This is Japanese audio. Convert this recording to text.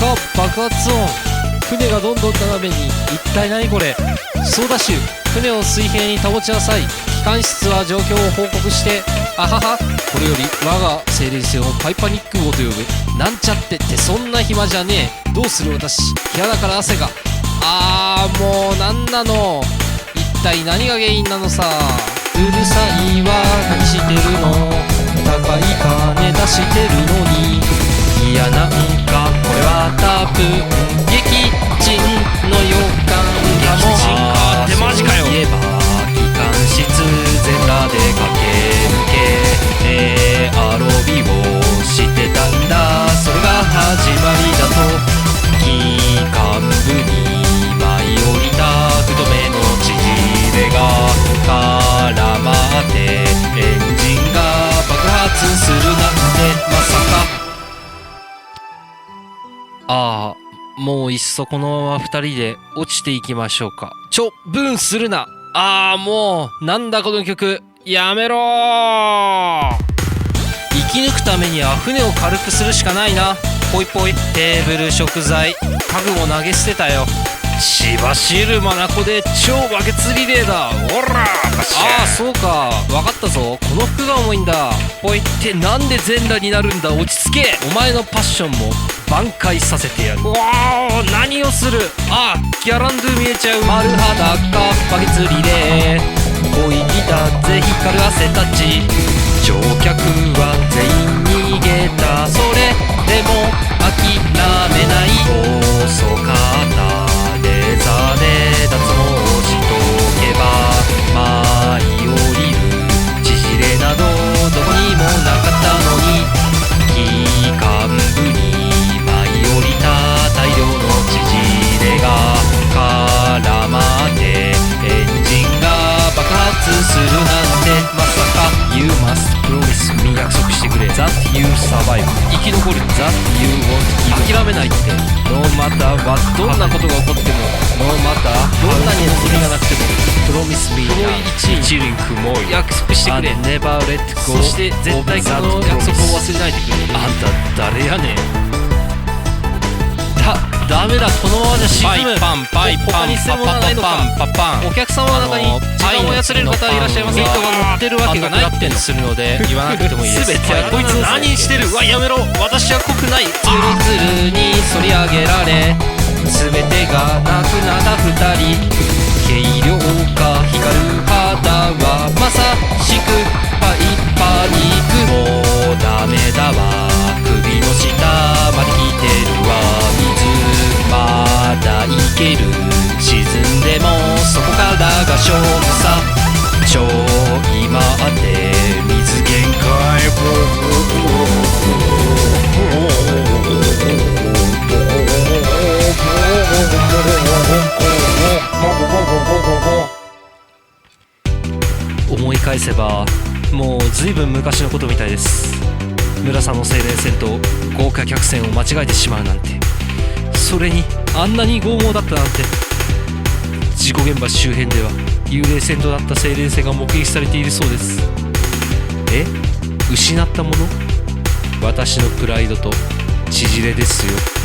爆発音。船がどんどん斜めに。一体何これ。ソーダ臭。船を水平に保ちなさい。機関室は状況を報告して。あはは。これより我が精霊船をパイパニック号と呼ぶ。なんちゃってってそんな暇じゃねえ。どうする私。部屋だから汗が。もうなんなの。一体何が原因なのさ。うるさいわ。何してるの。高い金出してるのに。いやなんかこれは多分撃沈の予感かも。 撃沈かってマジかよ。 そういえば機関室全裸で駆け抜けアロビをしてたんだ。それが始まりだと。機関部に舞い降りた太めの縮れが絡まってエンジンが爆発するなんてまさか。もういっそこのまま2人で落ちていきましょうか。ブーンするな。もうなんだこの曲。やめろー。生き抜くためには船を軽くするしかないな。ポイポイ。テーブル、食材、家具も投げ捨てたよ。しばしるマナコで超バケツリレーだ。おらそうか、分かったぞ。この服が重いんだ。ポイってなんで全裸になるんだ。落ち着け。お前のパッションも挽回させてやる。何をする。ギャランドゥ見えちゃう。丸裸バケツリレー。おい来たぜ光る汗たち。乗客は全員逃げた。それでも諦めない。遅かったレーザーで脱毛しとけば舞い降りる縮れなどどこにもなかったのに。機関部に舞い降りた大量の縮れが絡まってエンジンが爆発するなんてまさか。 You must promise me 約束してくれ。 That you survive 生き残る。 That you won't give 諦めないって。 No matter what どんなことが起こっても No matter どんなに望みがなくても Promise me 一輪雲約束してくれ。 Never let go そして絶対この約束を忘れないでくれ。あんた誰やねん。ダメだ、このままじゃ沈む。パイパン他に専門はないのか。お客様の中に時間を操れる方いらっしゃいますか。人が乗ってるわけがないってするので言わなくてもいいです。全てはこいつ何してる。やめろ、私は濃くない。ズルズルに反り上げられ全てがなくなった二人。軽量化光る肌はまさしくパイパニック。もうダメだわ、首の下まで来てるわ。まだいける。沈んでもそこからが勝負さ。ちょい待って水限界。思い返せばもうずいぶん昔のことみたいです。村さんの精霊船と豪華客船を間違えてしまうなんて。それにあんなに剛毛だったなんて。事故現場周辺では幽霊船となった精霊船が目撃されているそうです。失ったもの。私のプライドと縮れですよ。